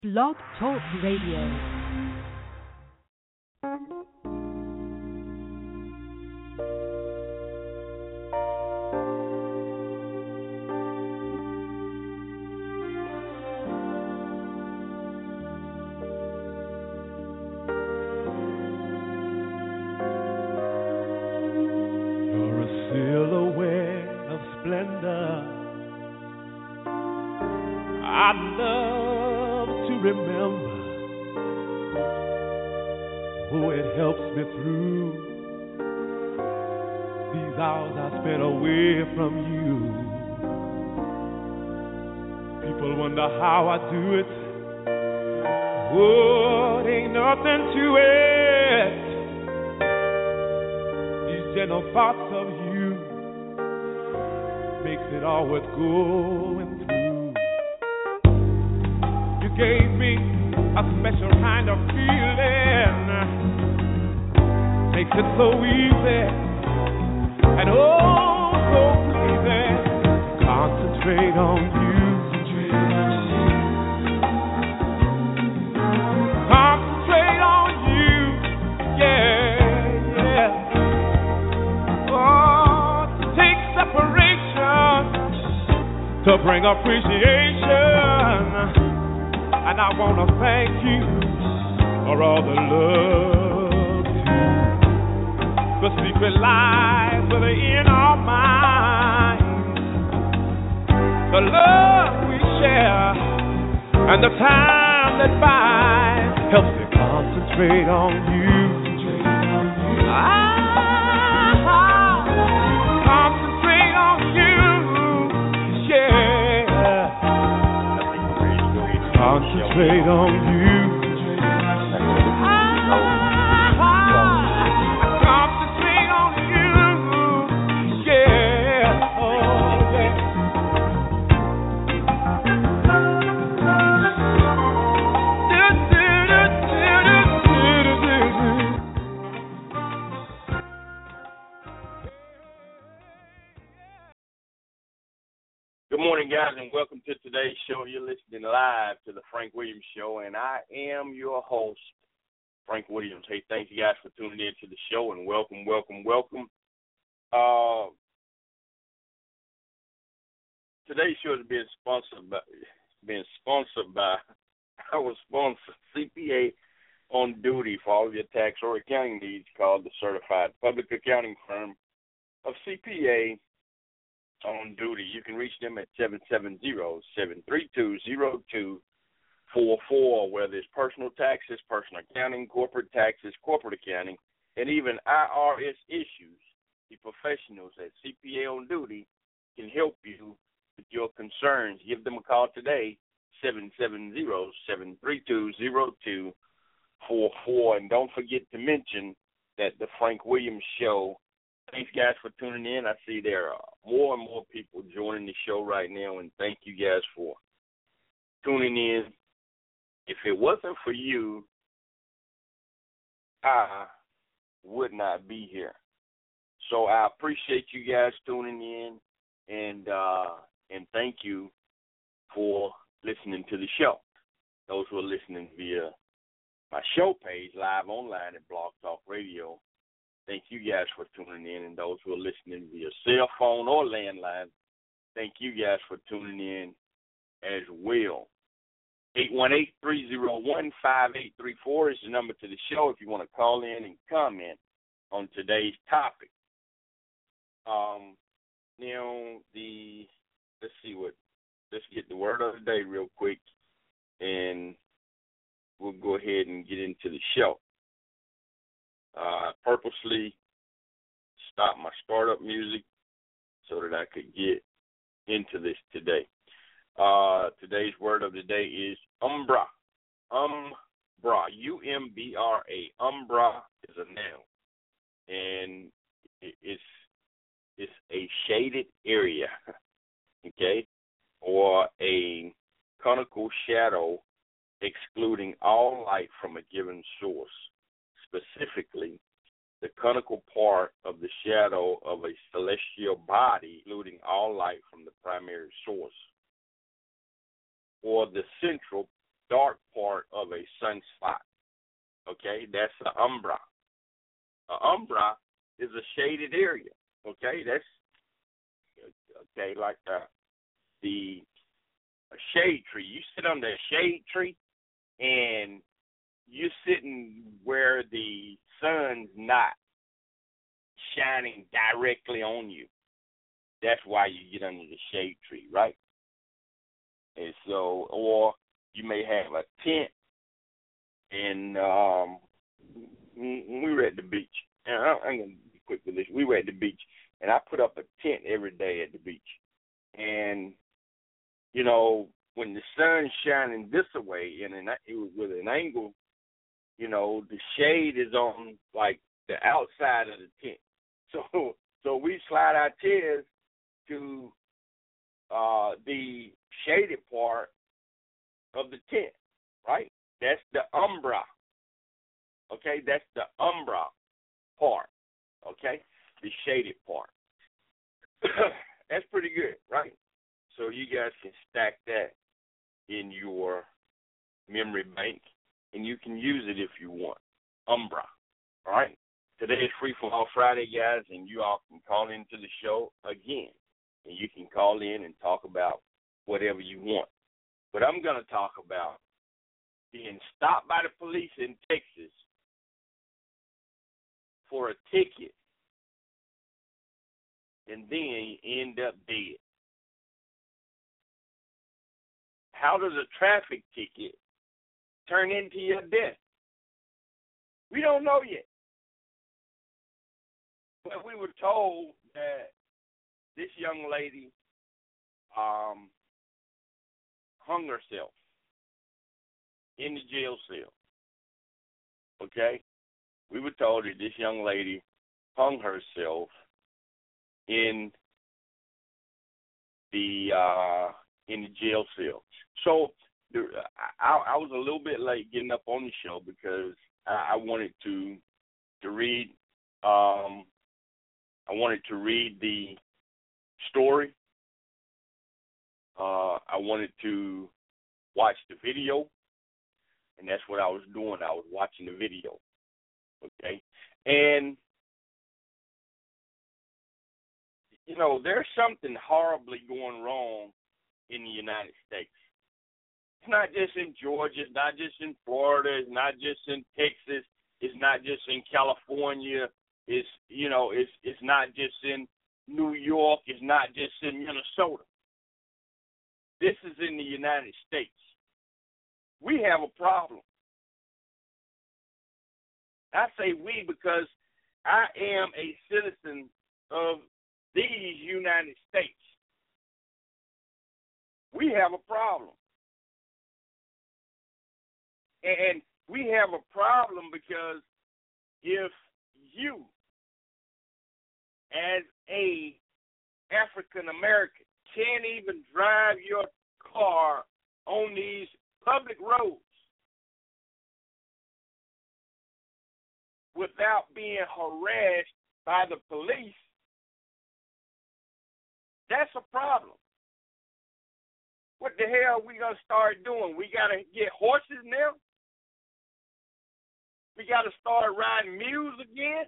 Blog Talk Radio. How I do it, oh, ain't nothing to it. These gentle thoughts of you makes it all worth going through. You gave me a special kind of feeling, makes it so easy and oh, so pleasing to concentrate on you. To bring appreciation, and I want to thank you for all the love too. The secret lies within our minds, the love we share, and the time that binds helps me concentrate on you. Concentrate on you. Concentrate on you. Yeah. Oh, yeah. Good morning, guys, and welcome to today's show. You're listening live to the Frank Williams Show, and I am your host, Frank Williams. Hey, thank you guys for tuning in to the show, and welcome. Today's show is being sponsored by our sponsor, CPA on duty for all of your tax or accounting needs, called the Certified Public Accounting Firm of CPA on duty. You can reach them at 770-732-0244, whether it's personal taxes, personal accounting, corporate taxes, corporate accounting, and even IRS issues. The professionals at CPA on duty can help you with your concerns. Give them a call today, 770-732-0244, and don't forget to mention that the Frank Williams Show. Thanks, guys, for tuning in. I see there are more and more people joining the show right now, and thank you guys for tuning in. If it wasn't for you, I would not be here. So I appreciate you guys tuning in, and thank you for listening to the show. Those who are listening via my show page, live online at Blog Talk Radio, thank you guys for tuning in, and those who are listening via cell phone or landline, thank you guys for tuning in as well. 818-301-5834 is the number to the show if you want to call in and comment on today's topic. Let's get the word of the day real quick, and we'll go ahead and get into the show. Purposely stopped my startup music so that I could get into this today. Today's word of the day is umbra. Umbra, U-M-B-R-A. Umbra is a noun, and it's a shaded area, okay, or a conical shadow excluding all light from a given source. Specifically, the conical part of the shadow of a celestial body, excluding all light from the primary source. or the central dark part of a sunspot. Okay, that's the umbra. An umbra is a shaded area. Okay, that's like the a shade tree. You sit under a shade tree, and you're sitting where the sun's not shining directly on you. That's why you get under the shade tree, right? And so, or you may have a tent, and we were at the beach. And I'm going to be quick with this. We were at the beach, and I put up a tent every day at the beach. And, you know, when the sun's shining this way, and it was with an angle, you know, the shade is on, like, the outside of the tent. So we slide our chairs to the shaded part of the tent, right? That's the umbra. Okay, that's the umbra part. Okay, the shaded part. That's pretty good, right? So you guys can stack that in your memory bank, and you can use it if you want. Umbra, all right? Today is Free for All Friday, guys, and you all can call into the show again. And you can call in and talk about whatever you want. But I'm going to talk about being stopped by the police in Texas for a ticket, and then you end up dead. How does a traffic ticket turn into your death? We don't know yet. But we were told that this young lady hung herself in the jail cell. Okay? We were told that this young lady hung herself in the jail cell. So I was a little bit late getting up on the show because I wanted to read. I wanted to read the story. I wanted to watch the video, and that's what I was doing. I was watching the video. Okay, and you know, there's something horribly going wrong in the United States. It's not just in Georgia, it's not just in Florida, it's not just in Texas, it's not just in California, it's not just in New York, it's not just in Minnesota. This is in the United States. We have a problem. I say we because I am a citizen of these United States. We have a problem. And we have a problem because if you, as a African American, can't even drive your car on these public roads without being harassed by the police, that's a problem. What the hell are we going to start doing? We got to get horses now? We got to start riding mules again?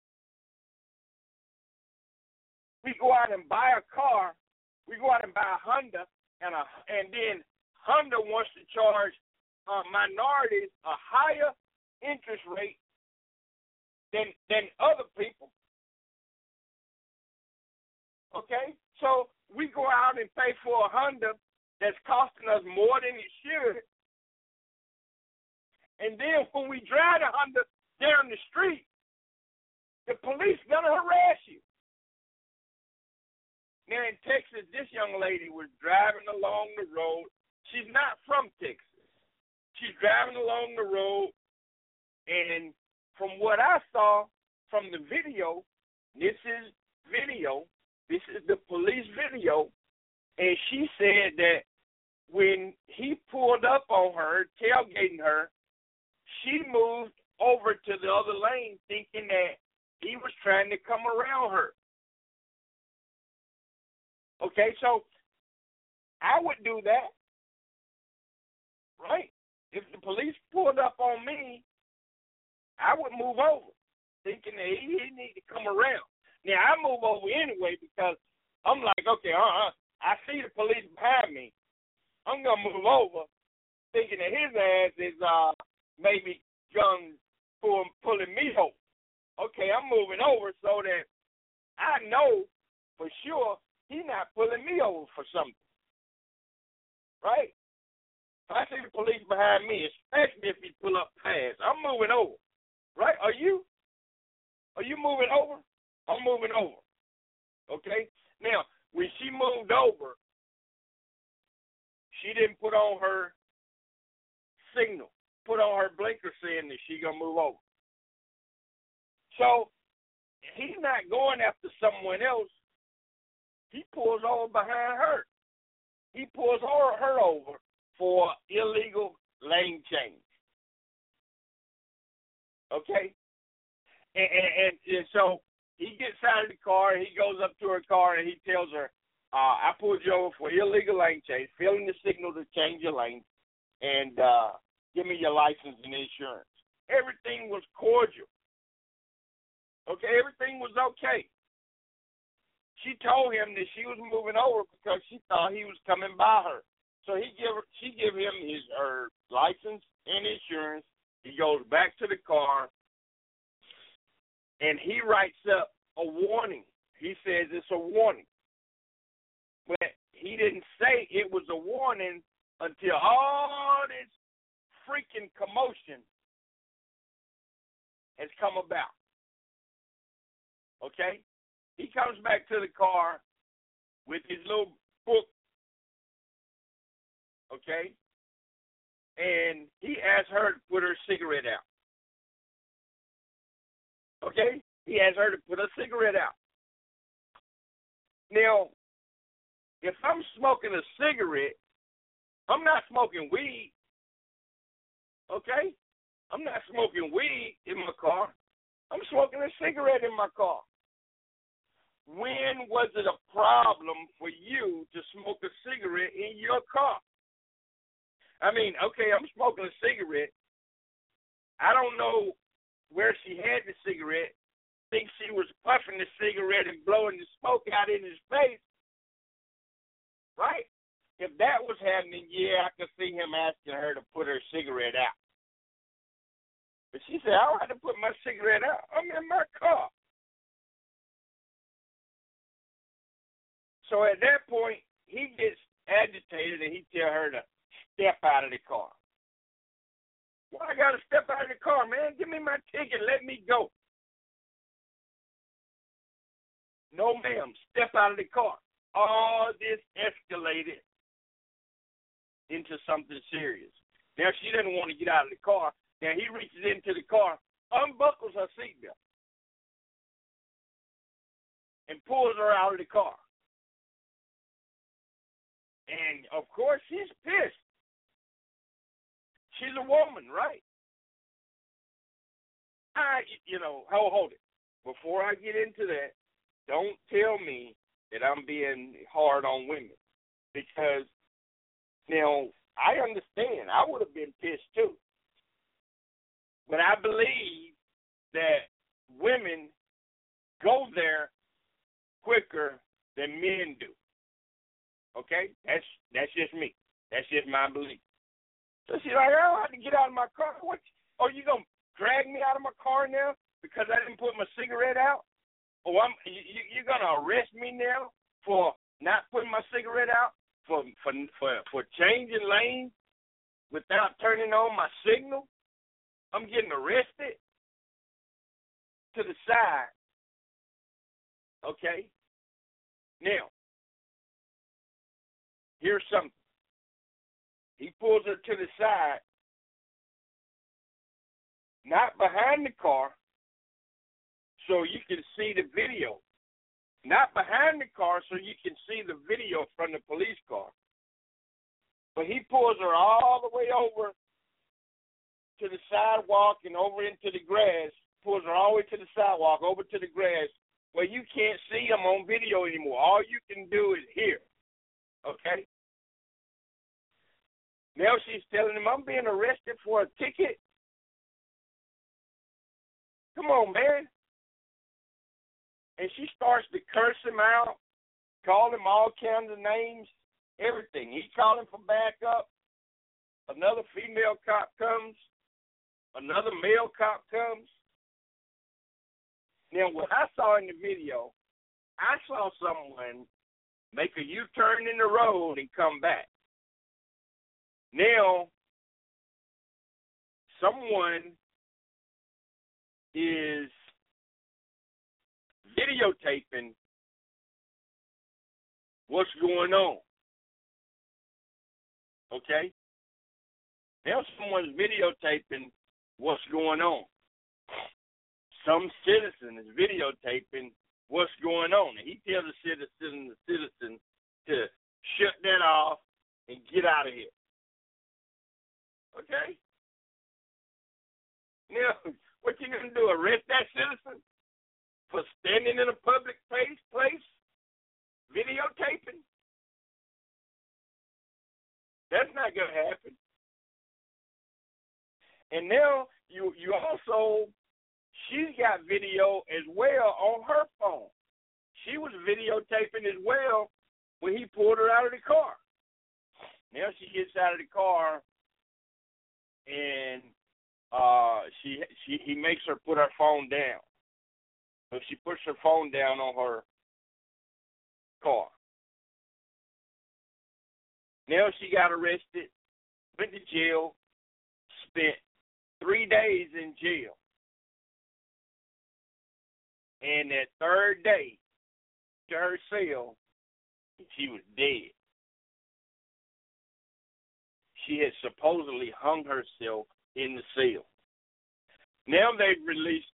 We go out and buy a car. We go out and buy a Honda, and then Honda wants to charge minorities a higher interest rate than other people. Okay? So we go out and pay for a Honda that's costing us more than it should. And then when we drive the Honda down the street, the police gonna harass you. Now in Texas, this young lady was driving along the road. She's not from Texas. She's driving along the road, and from what I saw from the video, this is the police video, and she said that when he pulled up on her, tailgating her, she moved over to the other lane thinking that he was trying to come around her. Okay, so I would do that, right? if the police pulled up on me, I would move over, thinking that he need to come around. Now, I move over anyway because I'm like, okay, I see the police behind me. I'm going to move over, thinking that his ass is maybe pulling me over. Okay, I'm moving over so that I know for sure he's not pulling me over for something. Right? If I see the police behind me, especially if he pull up fast, I'm moving over. Right? Are you? Are you moving over? I'm moving over. Okay? Now, when she moved over, she didn't put on her signal, put on her blinker saying that she going to move over. So, he's not going after someone else. He pulls over behind her. He pulls her over for illegal lane change. Okay? And so he gets out of the car, he goes up to her car, and he tells her, I pulled you over for illegal lane change, failing the signal to change your lane, and give me your license and insurance. Everything was cordial. Okay, everything was okay. She told him that she was moving over because she thought he was coming by her. So she give him her license and insurance. He goes back to the car, and he writes up a warning. He says it's a warning. But he didn't say it was a warning until all this freaking commotion has come about. Okay? He comes back to the car with his little book, okay? And he asked her to put her cigarette out. Okay? He asked her to put her cigarette out. Now, if I'm smoking a cigarette, I'm not smoking weed, okay? I'm not smoking weed in my car. I'm smoking a cigarette in my car. When was it a problem for you to smoke a cigarette in your car? I mean, okay, I'm smoking a cigarette. I don't know where she had the cigarette. Think she was puffing the cigarette and blowing the smoke out in his face. Right? If that was happening, yeah, I could see him asking her to put her cigarette out. But she said, I don't have to put my cigarette out. I'm in my car. So at that point, he gets agitated and he tell her to step out of the car. Well, I got to step out of the car, man. Give me my ticket. Let me go. No, ma'am. Step out of the car. All this escalated into something serious. Now, she doesn't want to get out of the car. Now, he reaches into the car, unbuckles her seatbelt, and pulls her out of the car. And, of course, she's pissed. She's a woman, right? Hold it. Before I get into that, don't tell me that I'm being hard on women. Because, now, I understand. I would have been pissed, too. But I believe that women go there quicker than men do. Okay? That's just me. That's just my belief. So she's like, I don't have to get out of my car. What? Oh, you going to drag me out of my car now because I didn't put my cigarette out? Oh, you're going to arrest me now for not putting my cigarette out, for changing lanes without turning on my signal? I'm getting arrested? To the side. Okay? Now, here's something. He pulls her to the side, not behind the car, so you can see the video. Not behind the car so you can see the video from the police car. But he pulls her all the way over to the sidewalk and over into the grass, pulls her all the way to the sidewalk, over to the grass, where you can't see him on video anymore. All you can do is hear. Okay? Now she's telling him, I'm being arrested for a ticket. Come on, man. And she starts to curse him out, call him all kinds of names, everything. He called him for backup. Another female cop comes. Another male cop comes. Now, what I saw in the video, I saw someone make a U-turn in the road and come back. Now, someone is videotaping what's going on. Okay? Now someone's videotaping what's going on. Some citizen is videotaping what's going on. And he tells the citizen to shut that off and get out of here. Okay? Now, what you going to do, arrest that citizen for standing in a public place videotaping? That's not going to happen. And now you also, she's got video as well on her phone. She was videotaping as well when he pulled her out of the car. Now she gets out of the car and he makes her put her phone down. So she puts her phone down on her car. Now she got arrested, went to jail, spent 3 days in jail. And that third day to her cell, she was dead. She had supposedly hung herself in the cell. Now they've released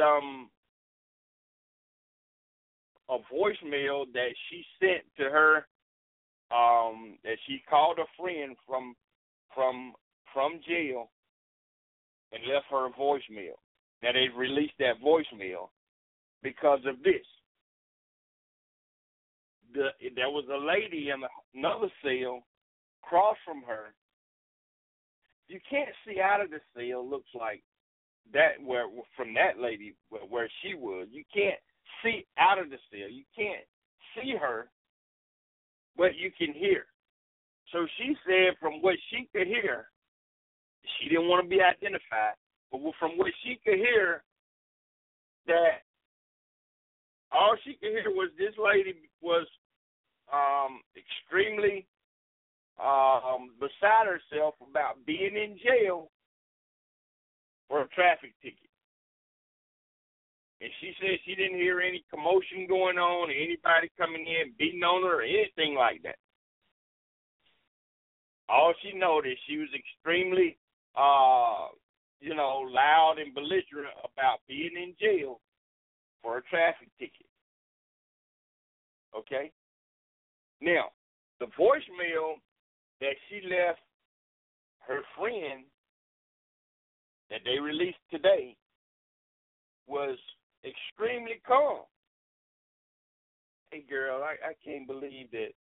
a voicemail that she sent to her, that she called a friend from jail and left her a voicemail. Now they've released that voicemail because of this. There was a lady in another cell across from her. You can't see out of the cell, looks like that, where from that lady where she was. You can't see out of the cell. You can't see her, but you can hear. So she said from what she could hear, she didn't want to be identified, but from what she could hear, that all she could hear was this lady was extremely beside herself about being in jail for a traffic ticket. And she said she didn't hear any commotion going on or anybody coming in beating on her or anything like that. All she noticed, she was extremely, loud and belligerent about being in jail for a traffic ticket. Okay? Now, the voicemail that she left her friend that they released today was extremely calm. Hey, girl, I can't believe that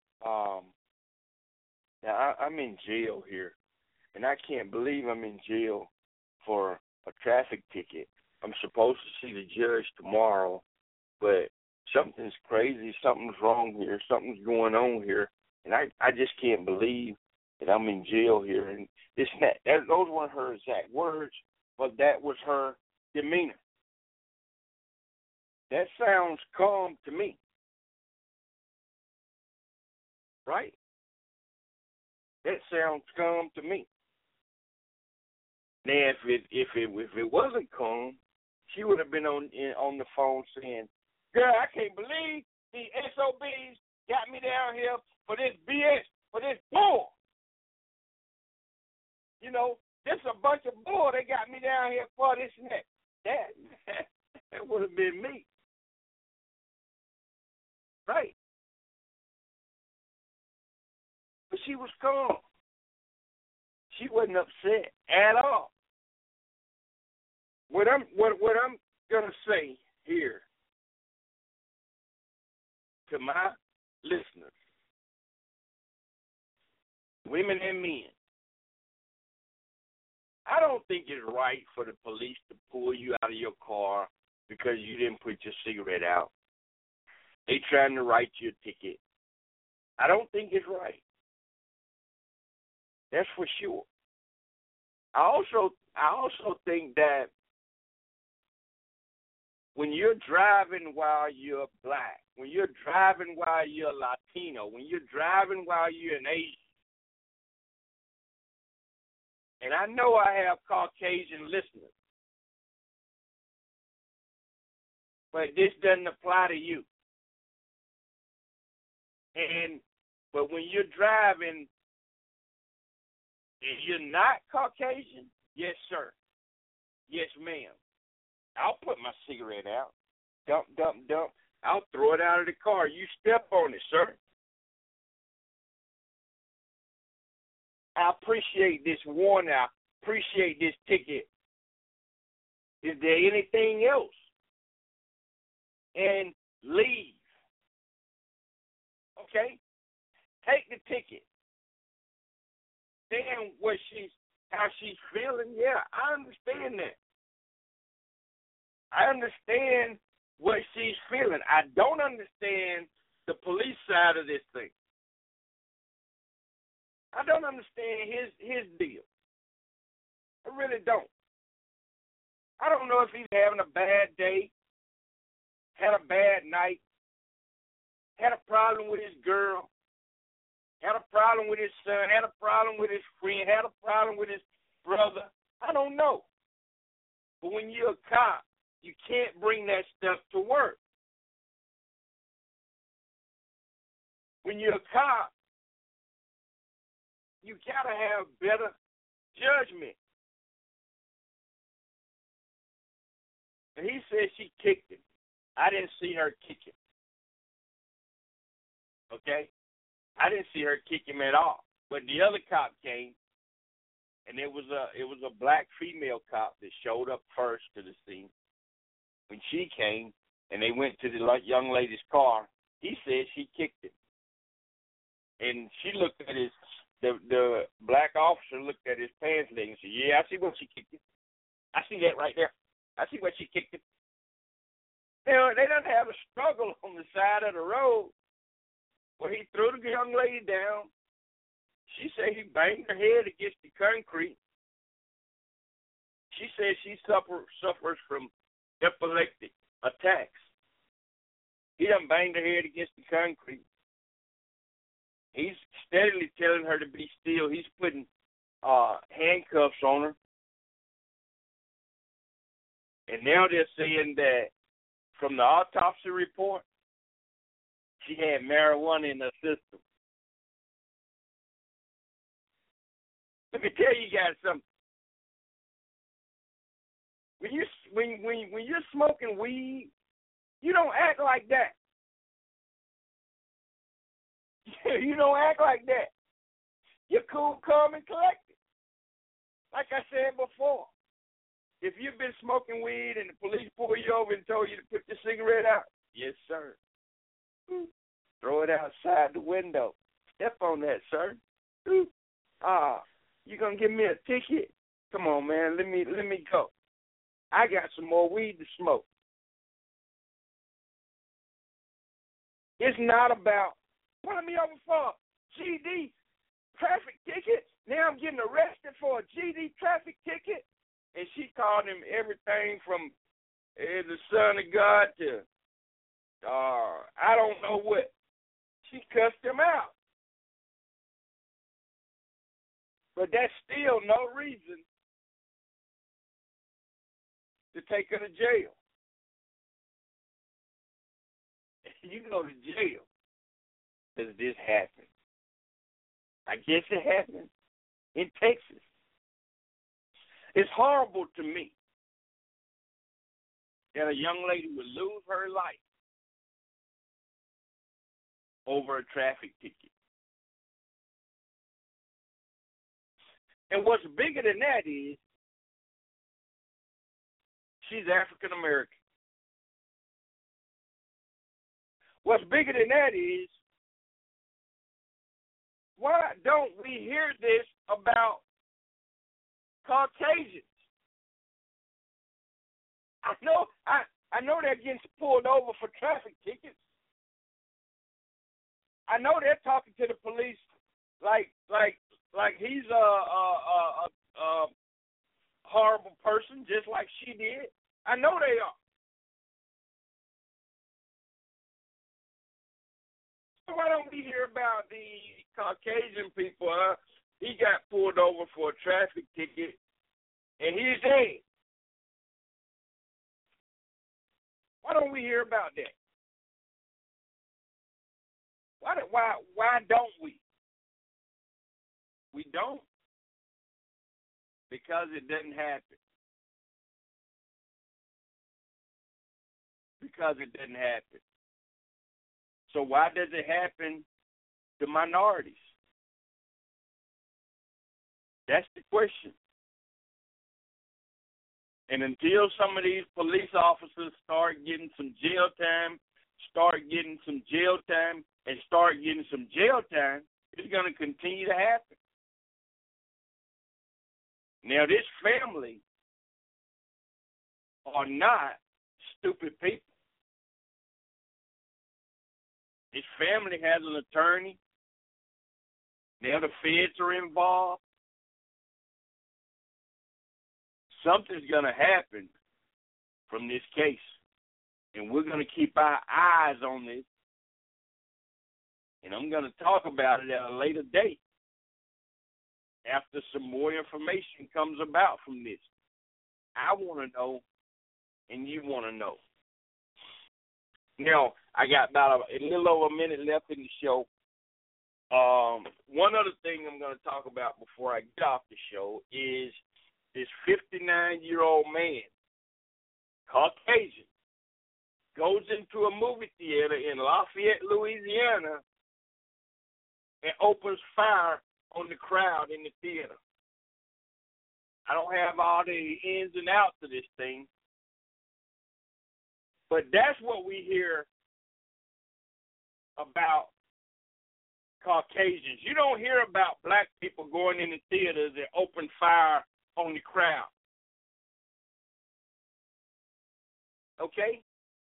now I'm in jail here, and I can't believe I'm in jail for a traffic ticket. I'm supposed to see the judge tomorrow, but something's crazy, something's wrong here, something's going on here, and I just can't believe that I'm in jail here. And those weren't her exact words, but that was her demeanor. That sounds calm to me, right? That sounds calm to me. Now, if it wasn't calm, she would have been on the phone saying, "Girl, I can't believe the SOBs got me down here for this BS, for this bull. This a bunch of bull. They got me down here for this and that." That would have been me, right? But she was calm. She wasn't upset at all. What I'm gonna say here to my listeners, women and men, I don't think it's right for the police to pull you out of your car because you didn't put your cigarette out. They trying to write you a ticket. I don't think it's right. That's for sure. I also think that when you're driving while you're black, when you're driving while you're Latino, when you're driving while you're an Asian, and I know I have Caucasian listeners, but this doesn't apply to you. But when you're driving and you're not Caucasian, yes, sir. Yes, ma'am. I'll put my cigarette out. Dump, dump, dump. I'll throw it out of the car. You step on it, sir. I appreciate this warning. I appreciate this ticket. Is there anything else? And leave. Okay? Take the ticket. Then how she's feeling, yeah, I understand that. I understand what she's feeling. I don't understand the police side of this thing. I don't understand his deal. I really don't. I don't know if he's having a bad day, had a bad night, had a problem with his girl, had a problem with his son, had a problem with his friend, had a problem with his brother. I don't know. But when you're a cop, you can't bring that stuff to work. When you're a cop, you got to have better judgment. And he said she kicked him. I didn't see her kick him. Okay? I didn't see her kick him at all. But the other cop came, and it was a black female cop that showed up first to the scene. When she came and they went to the young lady's car, he said she kicked him. And she looked at the black officer looked at his pants leg and said, yeah, I see what she kicked him. I see that right there. I see what she kicked him. They don't have a struggle on the side of the road where he threw the young lady down. She said he banged her head against the concrete. She said she suffers from epileptic attacks. He done banged her head against the concrete. He's steadily telling her to be still. He's putting handcuffs on her. And now they're saying that from the autopsy report, she had marijuana in her system. Let me tell you guys something. When you're smoking weed, you don't act like that. You don't act like that. You're cool, calm, and collected. Like I said before, if you've been smoking weed and the police pull you over and told you to put your cigarette out, yes, sir. Throw it outside the window. Step on that, sir. You gonna give me a ticket? Come on, man. Let me go. I got some more weed to smoke. It's not about pulling me over for GD traffic ticket. Now I'm getting arrested for a GD traffic ticket. And she called him everything from the son of God to I don't know what. She cussed him out. But that's still no reason to take her to jail. You go to jail because this happened. I guess it happened in Texas. It's horrible to me that a young lady would lose her life over a traffic ticket. And what's bigger than that is she's African American. What's bigger than that is why don't we hear this about Caucasians. I know they're getting pulled over for traffic tickets. I know they're talking to the police like he's a horrible person, just like she did. I know they are. So why don't we hear about the Caucasian people? He got pulled over for a traffic ticket, and he's dead. Why don't we hear about that? Why don't we? We don't. Because it doesn't happen. Because it doesn't happen. So why does it happen to minorities? That's the question. And until some of these police officers start getting some jail time, it's going to continue to happen. Now, this family are not stupid people. This family has an attorney. Now the feds are involved. Something's going to happen from this case, and we're going to keep our eyes on this, and I'm going to talk about it at a later date after some more information comes about from this. I want to know, and you want to know. Now, I got about a little over a minute left in the show. One other thing I'm going to talk about before I get off the show is this 59-year-old man, Caucasian, goes into a movie theater in Lafayette, Louisiana, and opens fire on the crowd in the theater. I don't have all the ins and outs of this thing, but that's what we hear about Caucasians. You don't hear about black people going in the theaters and open fire on the crowd. Okay?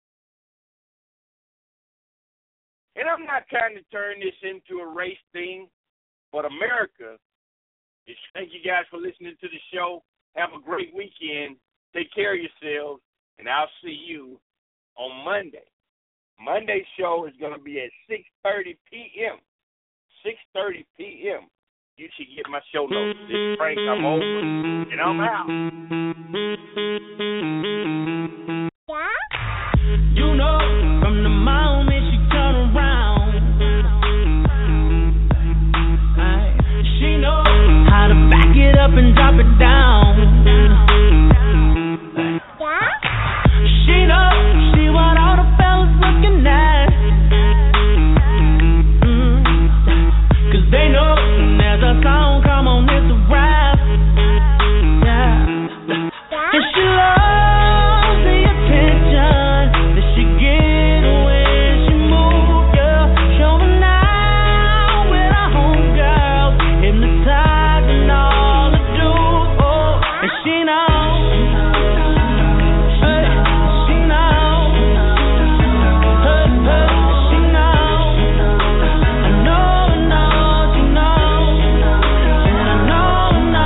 And I'm not trying to turn this into a race thing, but America is. Thank you guys for listening to the show. Have a great weekend. Take care of yourselves, and I'll see you on Monday. Monday's show is going to be at 6:30 p.m. 6:30 p.m. You should get my show notes. This is Frank. I'm over, and I'm out. Yeah? You know, from the moment she turned around, she knows how to back it up and drop it down. Yeah? She knows she what all the fellas looking at. They know there's a song, come on, it's a rap. Yeah. And she loves the attention that she gets when she moves, yeah. Showing out with her homegirls, hypnotizing all the dudes. Oh, and she knows. Hey, she knows. Hey, she knows. I know.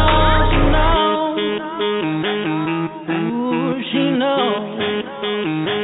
She knows.